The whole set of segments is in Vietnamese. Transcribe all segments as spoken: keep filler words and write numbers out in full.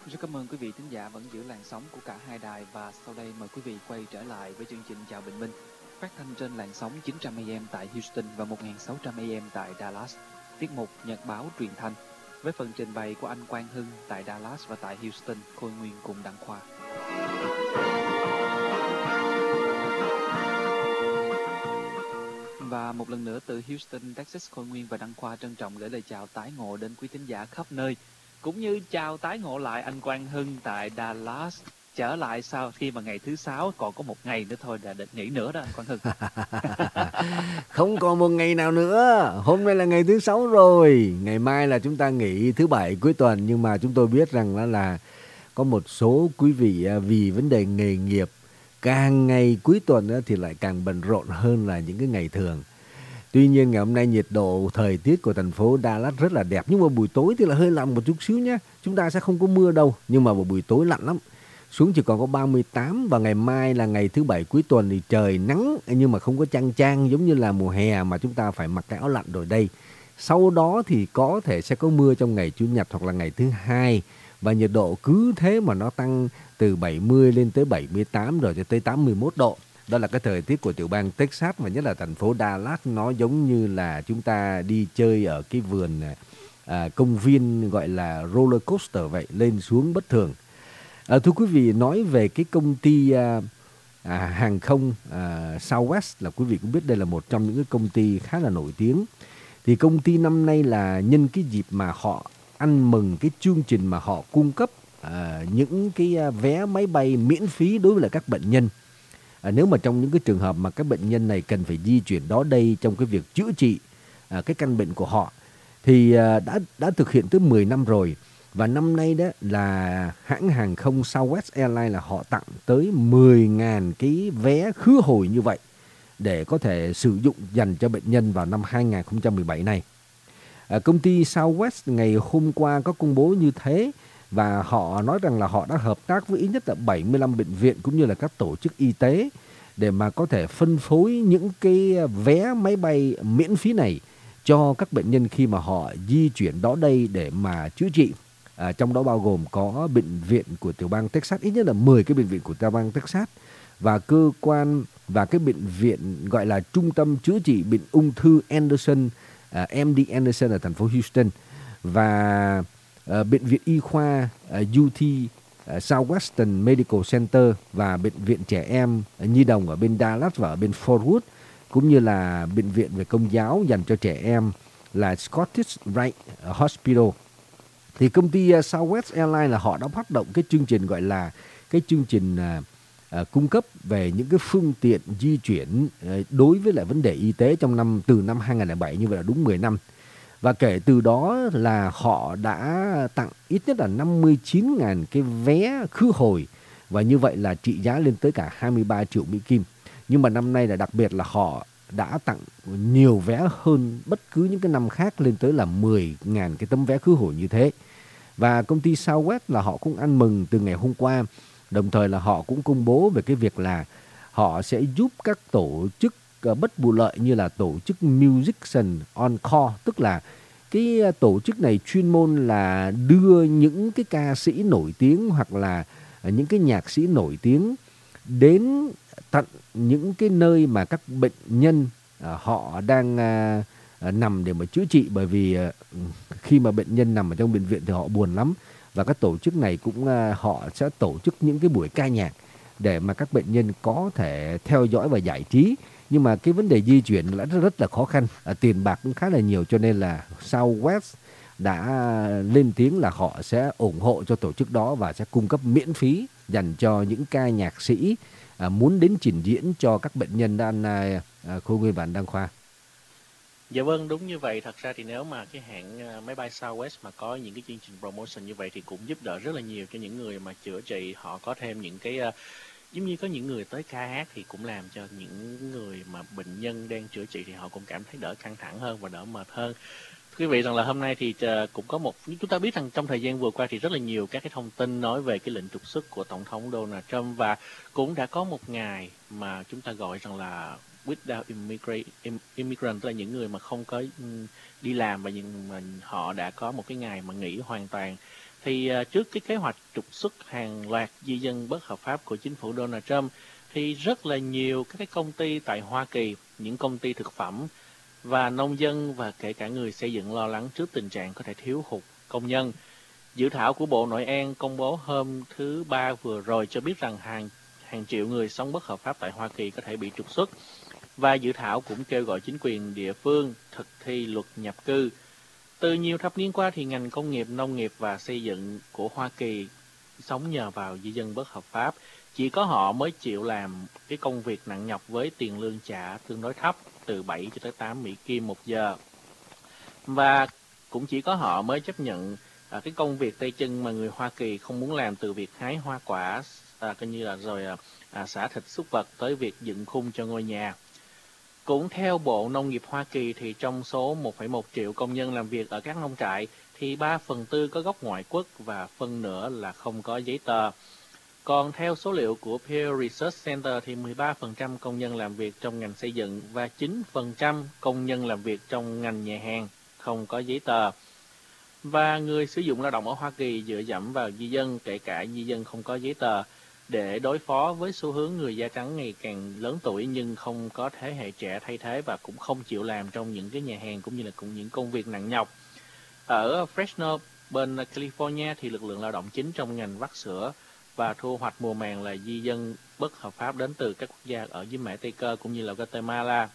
Rất cảm ơn quý vị thính giả vẫn giữ làn sóng của cả hai đài, và sau đây mời quý vị quay trở lại với chương trình Chào Bình Minh, phát thanh trên làn sóng chín trăm a em tại Houston và một nghìn sáu trăm a em tại Dallas. Tiết mục Nhật báo truyền thanh với phần trình bày của anh Quang Hưng tại Dallas và tại Houston, Khôi Nguyên cùng Đăng Khoa. Và một lần nữa từ Houston, Texas, Khôi Nguyên và Đăng Khoa trân trọng gửi lời chào tái ngộ đến quý thính giả khắp nơi, cũng như chào tái ngộ lại anh Quang Hưng tại Dallas, trở lại sau khi mà ngày thứ sáu còn có một ngày nữa thôi là được nghỉ nữa đó anh Quang Hưng. Không còn một ngày nào nữa, hôm nay là ngày thứ sáu rồi, ngày mai là chúng ta nghỉ thứ bảy cuối tuần, nhưng mà chúng tôi biết rằng là, là có một số quý vị vì vấn đề nghề nghiệp càng ngày cuối tuần thì lại càng bận rộn hơn là những cái ngày thường. Tuy nhiên ngày hôm nay nhiệt độ thời tiết của thành phố Dallas rất là đẹp, nhưng mà buổi tối thì là hơi lạnh một chút xíu nhé. Chúng ta sẽ không có mưa đâu, nhưng mà vào buổi tối lạnh lắm, xuống chỉ còn có ba mươi tám. Và ngày mai là ngày thứ bảy cuối tuần thì trời nắng nhưng mà không có chang chang giống như là mùa hè mà chúng ta phải mặc cái áo lạnh rồi đây. Sau đó thì có thể sẽ có mưa trong ngày Chủ nhật hoặc là ngày thứ hai, và nhiệt độ cứ thế mà nó tăng từ bảy mươi lên tới bảy mươi tám rồi cho tới tám mươi mốt độ. Đó là cái thời tiết của tiểu bang Texas, và nhất là thành phố Dallas. Nó giống như là chúng ta đi chơi ở cái vườn à, công viên gọi là roller coaster vậy, lên xuống bất thường. À, thưa quý vị, nói về cái công ty à, à, hàng không à, Southwest là quý vị cũng biết đây là một trong những cái công ty khá là nổi tiếng. Thì công ty năm nay là nhân cái dịp mà họ ăn mừng cái chương trình mà họ cung cấp à, những cái vé máy bay miễn phí đối với lại các bệnh nhân. À, nếu mà trong những cái trường hợp mà các bệnh nhân này cần phải di chuyển đó đây trong cái việc chữa trị à, cái căn bệnh của họ, thì à, đã đã thực hiện tới mười năm rồi. Và năm nay đó là hãng hàng không Southwest Airlines là họ tặng tới mười nghìn cái vé khứ hồi như vậy để có thể sử dụng dành cho bệnh nhân vào năm hai không một bảy này. À, công ty Southwest ngày hôm qua có công bố như thế, và họ nói rằng là họ đã hợp tác với ít nhất là bảy mươi lăm bệnh viện cũng như là các tổ chức y tế để mà có thể phân phối những cái vé máy bay miễn phí này cho các bệnh nhân khi mà họ di chuyển đó đây để mà chữa trị. À, trong đó bao gồm có bệnh viện của tiểu bang Texas, ít nhất là mười cái bệnh viện của tiểu bang Texas, và cơ quan và cái bệnh viện gọi là Trung tâm chữa trị bệnh ung thư Anderson, à, em đê Anderson ở thành phố Houston, và à, bệnh viện y khoa à, u tê à, Southwestern Medical Center, và bệnh viện trẻ em à, nhi đồng ở bên Dallas và ở bên Fort Worth, cũng như là bệnh viện về công giáo dành cho trẻ em là Scottish Rite Hospital. Thì công ty uh, Southwest Airlines là họ đã phát động cái chương trình gọi là cái chương trình uh, uh, cung cấp về những cái phương tiện di chuyển uh, đối với lại vấn đề y tế trong năm từ năm hai không không bảy, như vậy là đúng mười năm. Và kể từ đó là họ đã tặng ít nhất là năm mươi chín nghìn cái vé khứ hồi, và như vậy là trị giá lên tới cả hai mươi ba triệu Mỹ Kim. Nhưng mà năm nay là đặc biệt là họ đã tặng nhiều vé hơn bất cứ những cái năm khác, lên tới là mười nghìn cái tấm vé khứ hồi như thế. Và công ty Southwest là họ cũng ăn mừng từ ngày hôm qua, đồng thời là họ cũng công bố về cái việc là họ sẽ giúp các tổ chức bất vụ lợi như là tổ chức Musician on Call, tức là cái tổ chức này chuyên môn là đưa những cái ca sĩ nổi tiếng hoặc là những cái nhạc sĩ nổi tiếng đến tận những cái nơi mà các bệnh nhân à, họ đang à, à, nằm để mà chữa trị. Bởi vì à, khi mà bệnh nhân nằm ở trong bệnh viện thì họ buồn lắm, và các tổ chức này cũng à, họ sẽ tổ chức những cái buổi ca nhạc để mà các bệnh nhân có thể theo dõi và giải trí. Nhưng mà cái vấn đề di chuyển là rất, rất là khó khăn, à, tiền bạc cũng khá là nhiều, cho nên là Southwest đã lên tiếng là họ sẽ ủng hộ cho tổ chức đó và sẽ cung cấp miễn phí dành cho những ca nhạc sĩ à, muốn đến trình diễn cho các bệnh nhân đang à, Khôi Nguyên và Đăng Khoa. Dạ vâng, đúng như vậy. Thật ra thì nếu mà cái hãng máy bay Southwest mà có những cái chương trình promotion như vậy thì cũng giúp đỡ rất là nhiều cho những người mà chữa trị. Họ có thêm những cái uh, giống như có những người tới ca hát thì cũng làm cho những người mà bệnh nhân đang chữa trị thì họ cũng cảm thấy đỡ căng thẳng hơn và đỡ mệt hơn. Quý vị rằng là hôm nay thì uh, cũng có một, chúng ta biết rằng trong thời gian vừa qua thì rất là nhiều các cái thông tin nói về cái lệnh trục xuất của tổng thống Donald Trump, và cũng đã có một ngày mà chúng ta gọi rằng là without immigrant, immigrant, tức là những người mà không có đi làm, và những mà họ đã có một cái ngày mà nghỉ hoàn toàn Thì uh, trước cái kế hoạch trục xuất hàng loạt di dân bất hợp pháp của chính phủ Donald Trump, thì rất là nhiều các cái công ty tại Hoa Kỳ, những công ty thực phẩm và nông dân và kể cả người xây dựng lo lắng trước tình trạng có thể thiếu hụt công nhân. Dự thảo của Bộ Nội an công bố hôm thứ Ba vừa rồi cho biết rằng hàng hàng triệu người sống bất hợp pháp tại Hoa Kỳ có thể bị trục xuất. Và dự thảo cũng kêu gọi chính quyền địa phương thực thi luật nhập cư. Từ nhiều thập niên qua thì ngành công nghiệp, nông nghiệp và xây dựng của Hoa Kỳ sống nhờ vào di dân bất hợp pháp. Chỉ có họ mới chịu làm cái công việc nặng nhọc với tiền lương trả tương đối thấp, từ bảy cho tới tám Mỹ Kim một giờ. Và cũng chỉ có họ mới chấp nhận à, cái công việc tay chân mà người Hoa Kỳ không muốn làm, từ việc hái hoa quả, à, coi như là rồi à, xả thịt súc vật tới việc dựng khung cho ngôi nhà. Cũng theo Bộ Nông nghiệp Hoa Kỳ thì trong số một phẩy một triệu công nhân làm việc ở các nông trại thì ba phần tư có gốc ngoại quốc và phân nửa là không có giấy tờ. Còn theo số liệu của Pew Research Center thì mười ba phần trăm công nhân làm việc trong ngành xây dựng và chín phần trăm công nhân làm việc trong ngành nhà hàng không có giấy tờ. Và người sử dụng lao động ở Hoa Kỳ dựa dẫm vào di dân, kể cả di dân không có giấy tờ, để đối phó với xu hướng người da trắng ngày càng lớn tuổi nhưng không có thế hệ trẻ thay thế và cũng không chịu làm trong những cái nhà hàng cũng như là cũng những công việc nặng nhọc. Ở Fresno, bên California thì lực lượng lao động chính trong ngành vắt sữa và thu hoạch mùa màng là di dân bất hợp pháp đến từ các quốc gia ở dưới Mễ Tây Cơ cũng như là Guatemala.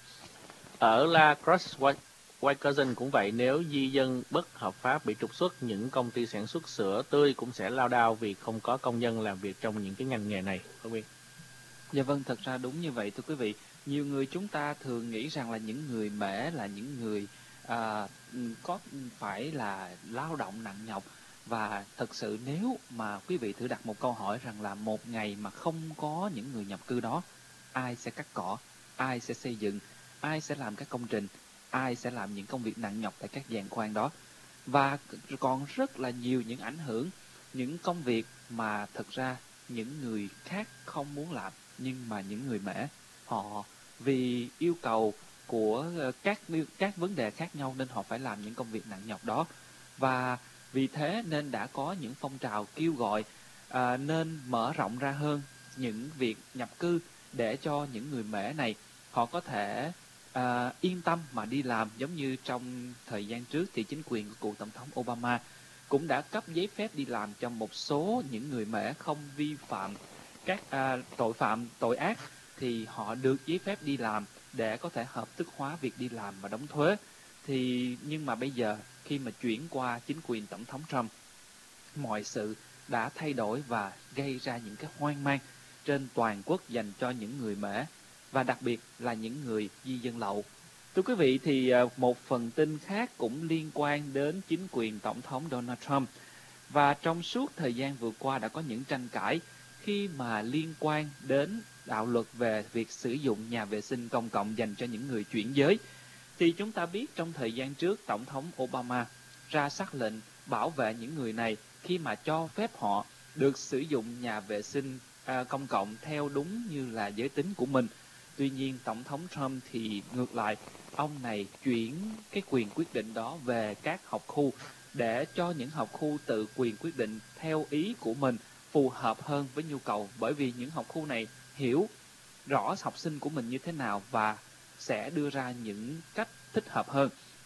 Ở La Crosse, Wisconsin cũng vậy, nếu di dân bất hợp pháp bị trục xuất, những công ty sản xuất sữa tươi cũng sẽ lao đao vì không có công nhân làm việc trong những cái ngành nghề này. Không biết. Dạ vâng, thật ra đúng như vậy thưa quý vị. Nhiều người chúng ta thường nghĩ rằng là những người Mễ là những người à, có phải là lao động nặng nhọc. Và thật sự nếu mà quý vị thử đặt một câu hỏi rằng là một ngày mà không có những người nhập cư đó, ai sẽ cắt cỏ, ai sẽ xây dựng, ai sẽ làm các công trình, ai sẽ làm những công việc nặng nhọc tại các giàn khoan đó. Và còn rất là nhiều những ảnh hưởng, những công việc mà thật ra những người khác không muốn làm, nhưng mà những người Mễ họ vì yêu cầu của các các vấn đề khác nhau nên họ phải làm những công việc nặng nhọc đó. Và vì thế nên đã có những phong trào kêu gọi à, nên mở rộng ra hơn những việc nhập cư để cho những người Mễ này họ có thể à, yên tâm mà đi làm. Giống như trong thời gian trước thì chính quyền của cựu tổng thống Obama cũng đã cấp giấy phép đi làm cho một số những người Mễ không vi phạm các à, tội phạm tội ác, thì họ được giấy phép đi làm để có thể hợp thức hóa việc đi làm và đóng thuế. Thì nhưng mà bây giờ khi mà chuyển qua chính quyền tổng thống Trump, mọi sự đã thay đổi và gây ra những cái hoang mang trên toàn quốc dành cho những người Mễ và đặc biệt là những người di dân lậu. Thưa quý vị, thì một phần tin khác cũng liên quan đến chính quyền tổng thống Donald Trump. Và trong suốt thời gian vừa qua đã có những tranh cãi khi mà liên quan đến đạo luật về việc sử dụng nhà vệ sinh công cộng dành cho những người chuyển giới. Thì chúng ta biết trong thời gian trước, Tổng thống Obama ra sắc lệnh bảo vệ những người này khi mà cho phép họ được sử dụng nhà vệ sinh à, công cộng theo đúng như là giới tính của mình. Tuy nhiên, Tổng thống Trump thì ngược lại, ông này chuyển cái quyền quyết định đó về các học khu để cho những học khu tự quyền quyết định theo ý của mình, phù hợp hơn với nhu cầu, bởi vì những học khu này hiểu rõ học sinh của mình như thế nào và sẽ đưa ra những cách thích hợp hơn.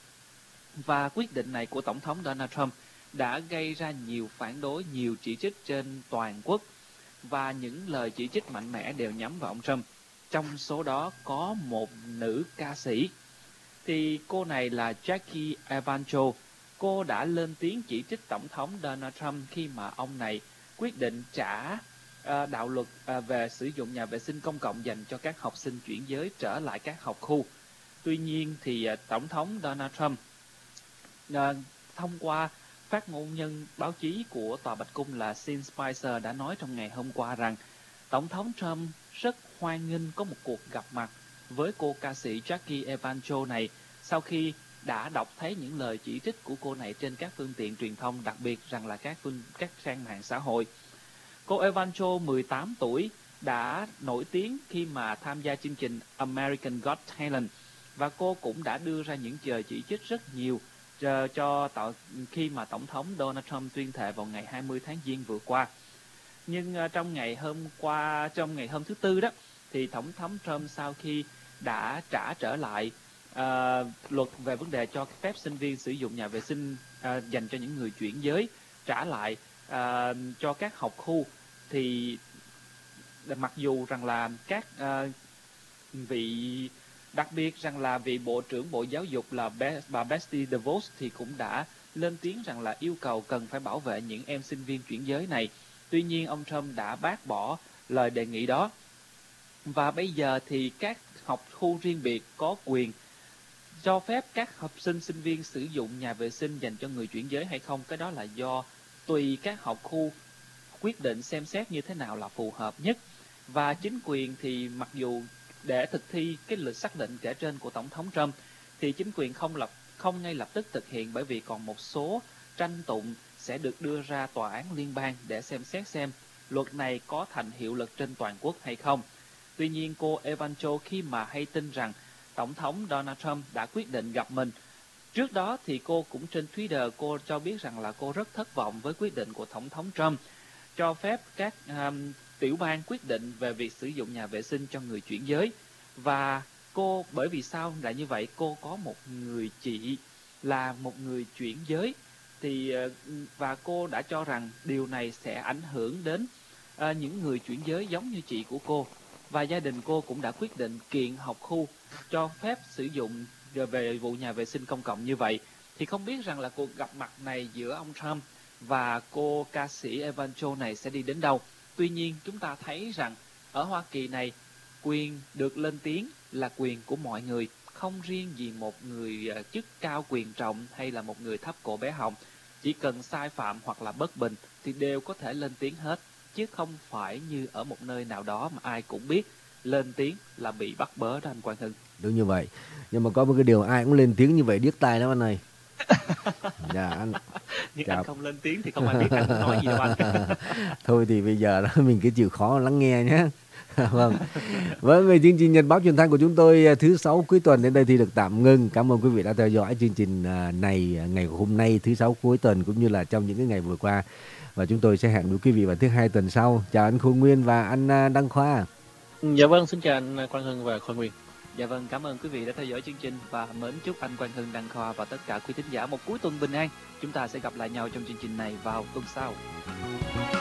Và quyết định này của Tổng thống Donald Trump đã gây ra nhiều phản đối, nhiều chỉ trích trên toàn quốc, và những lời chỉ trích mạnh mẽ đều nhắm vào ông Trump. Trong số đó có một nữ ca sĩ, thì cô này là Jackie Evancho. Cô đã lên tiếng chỉ trích Tổng thống Donald Trump khi mà ông này quyết định trả uh, đạo luật uh, về sử dụng nhà vệ sinh công cộng dành cho các học sinh chuyển giới trở lại các học khu. Tuy nhiên thì uh, Tổng thống Donald Trump uh, thông qua phát ngôn nhân báo chí của Tòa Bạch Cung là Sean Spicer đã nói trong ngày hôm qua rằng Tổng thống Trump rất hoan nghênh có một cuộc gặp mặt với cô ca sĩ Jackie Evancho này sau khi đã đọc thấy những lời chỉ trích của cô này trên các phương tiện truyền thông, đặc biệt rằng là các phương các trang mạng xã hội. Cô Evancho mười tám tuổi đã nổi tiếng khi mà tham gia chương trình American Got Talent, và cô cũng đã đưa ra những lời chỉ trích rất nhiều cho, cho tạo khi mà Tổng thống Donald Trump tuyên thệ vào ngày hai mươi tháng Giêng vừa qua. Nhưng uh, trong ngày hôm qua, trong ngày hôm thứ Tư đó, thì Tổng thống Trump sau khi đã trả trở lại uh, luật về vấn đề cho phép sinh viên sử dụng nhà vệ sinh uh, dành cho những người chuyển giới, trả lại uh, cho các học khu, thì mặc dù rằng là các uh, vị đặc biệt rằng là vị Bộ trưởng Bộ Giáo dục là bà Betsy DeVos thì cũng đã lên tiếng rằng là yêu cầu cần phải bảo vệ những em sinh viên chuyển giới này. Tuy nhiên ông Trump đã bác bỏ lời đề nghị đó. Và bây giờ thì các học khu riêng biệt có quyền cho phép các học sinh sinh viên sử dụng nhà vệ sinh dành cho người chuyển giới hay không. Cái đó là do tùy các học khu quyết định xem xét như thế nào là phù hợp nhất. Và chính quyền thì mặc dù để thực thi cái lịch xác định kể trên của Tổng thống Trump thì chính quyền không lập không ngay lập tức thực hiện, bởi vì còn một số tranh tụng sẽ được đưa ra tòa án liên bang để xem xét xem luật này có thành hiệu lực trên toàn quốc hay không. Tuy nhiên cô Evancho khi mà hay tin rằng Tổng thống Donald Trump đã quyết định gặp mình, trước đó thì cô cũng trên Twitter cô cho biết rằng là cô rất thất vọng với quyết định của Tổng thống Trump cho phép các um, tiểu bang quyết định về việc sử dụng nhà vệ sinh cho người chuyển giới. Và cô, bởi vì sao lại như vậy, cô có một người chị là một người chuyển giới, thì và cô đã cho rằng điều này sẽ ảnh hưởng đến uh, những người chuyển giới giống như chị của cô. Và gia đình cô cũng đã quyết định kiện học khu cho phép sử dụng về vụ nhà vệ sinh công cộng như vậy. Thì không biết rằng là cuộc gặp mặt này giữa ông Trump và cô ca sĩ Evancho này sẽ đi đến đâu. Tuy nhiên chúng ta thấy rằng ở Hoa Kỳ này, quyền được lên tiếng là quyền của mọi người, không riêng gì một người chức cao quyền trọng hay là một người thấp cổ bé họng. Chỉ cần sai phạm hoặc là bất bình thì đều có thể lên tiếng hết, chứ không phải như ở một nơi nào đó mà ai cũng biết lên tiếng là bị bắt bớ đó anh Quang Hưng. Đúng như vậy. Nhưng mà có một cái điều ai cũng lên tiếng như vậy điếc tai lắm anh ơi. Dạ anh. Nhưng Chào. Anh không lên tiếng thì không ai biết anh nói gì đâu anh. Thôi thì bây giờ đó mình cứ chịu khó lắng nghe nhé. Vâng. Vâng, về chương trình Nhật báo truyền thanh của chúng tôi thứ sáu cuối tuần đến đây thì được tạm ngưng. Cảm ơn quý vị đã theo dõi chương trình này ngày hôm nay thứ sáu cuối tuần cũng như là trong những cái ngày vừa qua. Và chúng tôi sẽ hẹn với quý vị vào thứ hai tuần sau. Chào anh Khôi Nguyên và anh Đăng Khoa. Dạ vâng, xin chào anh Quang Hưng và Khôi Nguyên. Dạ vâng, cảm ơn quý vị đã theo dõi chương trình và mến chúc anh Quang Hưng, Đăng Khoa và tất cả quý thính giả một cuối tuần bình an. Chúng ta sẽ gặp lại nhau trong chương trình này vào tuần sau.